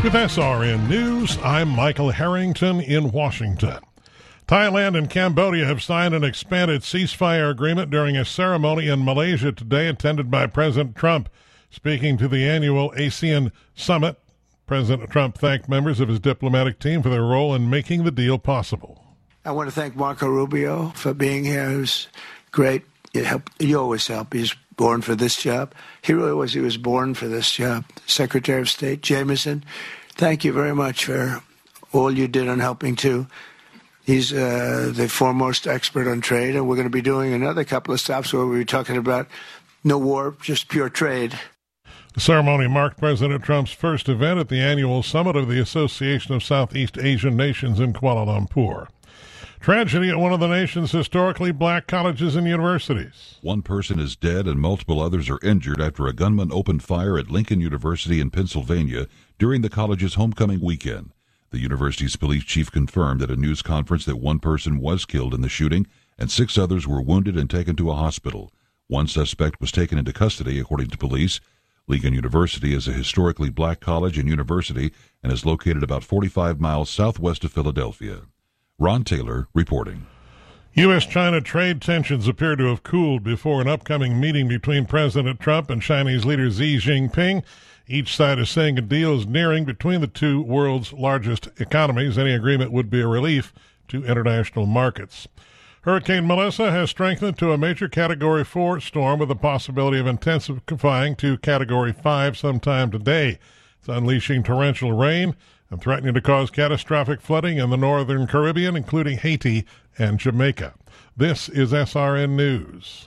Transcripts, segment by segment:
With SRN News, I'm Michael Harrington in Washington. Thailand and Cambodia have signed an expanded ceasefire agreement during a ceremony in Malaysia today attended by President Trump. Speaking to the annual ASEAN summit, President Trump thanked members of his diplomatic team for their role in making the deal possible. I want to thank Marco Rubio for being here. He was great. You always help. He's born for this job. He really was. He was born for this job. Secretary of State Jameson, thank you very much for all you did on helping too. He's the foremost expert on trade, and we're going to be doing another couple of stops where we'll be talking about no war, just pure trade. The ceremony marked President Trump's first event at the annual summit of the Association of Southeast Asian Nations in Kuala Lumpur. Tragedy at one of the nation's historically black colleges and universities. One person is dead and multiple others are injured after a gunman opened fire at Lincoln University in Pennsylvania during the college's homecoming weekend. The university's police chief confirmed at a news conference that one person was killed in the shooting and 6 others were wounded and taken to a hospital. One suspect was taken into custody, according to police. Lincoln University is a historically black college and university and is located about 45 miles southwest of Philadelphia. Ron Taylor reporting. U.S.-China trade tensions appear to have cooled before an upcoming meeting between President Trump and Chinese leader Xi Jinping. Each side is saying a deal is nearing between the two world's largest economies. Any agreement would be a relief to international markets. Hurricane Melissa has strengthened to a major Category 4 storm with the possibility of intensifying to Category 5 sometime today. It's unleashing torrential rain and threatening to cause catastrophic flooding in the northern Caribbean, including Haiti and Jamaica. This is SRN News.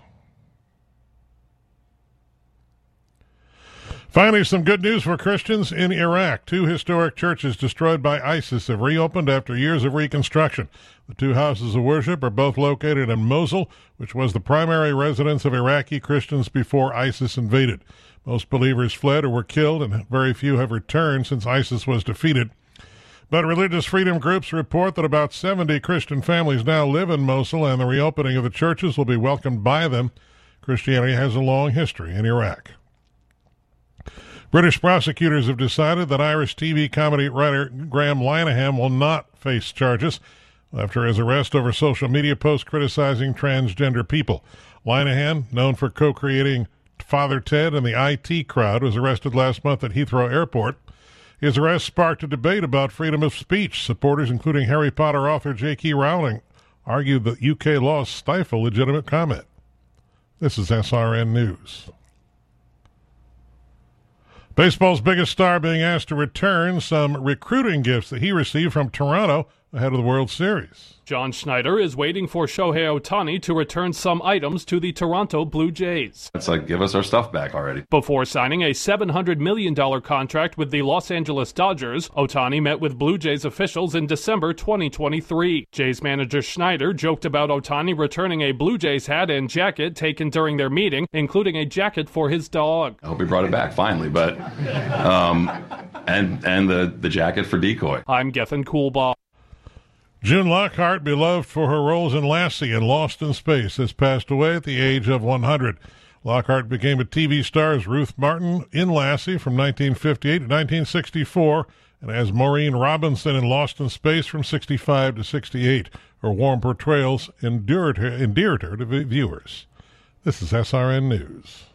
Finally, some good news for Christians in Iraq. 2 historic churches destroyed by ISIS have reopened after years of reconstruction. The 2 houses of worship are both located in Mosul, which was the primary residence of Iraqi Christians before ISIS invaded. Most believers fled or were killed, and very few have returned since ISIS was defeated. But religious freedom groups report that about 70 Christian families now live in Mosul, and the reopening of the churches will be welcomed by them. Christianity has a long history in Iraq. British prosecutors have decided that Irish TV comedy writer Graham Linehan will not face charges after his arrest over social media posts criticizing transgender people. Linehan, known for co-creating Father Ted and the IT Crowd, was arrested last month at Heathrow Airport. His arrest sparked a debate about freedom of speech. Supporters, including Harry Potter author J.K. Rowling, argued that UK laws stifle legitimate comment. This is SRN News. Baseball's biggest star being asked to return some recruiting gifts that he received from Toronto ahead of the World Series. John Schneider is waiting for Shohei Ohtani to return some items to the Toronto Blue Jays. It's like, give us our stuff back already. Before signing a $700 million contract with the Los Angeles Dodgers, Ohtani met with Blue Jays officials in December 2023. Jays manager Schneider joked about Ohtani returning a Blue Jays hat and jacket taken during their meeting, including a jacket for his dog. I hope he brought it back finally, but and the jacket for Decoy. I'm Gethin Coolbaugh. June Lockhart, beloved for her roles in Lassie and Lost in Space, has passed away at the age of 100. Lockhart became a TV star as Ruth Martin in Lassie from 1958 to 1964 and as Maureen Robinson in Lost in Space from 65 to 68. Her warm portrayals endeared her to viewers. This is SRN News.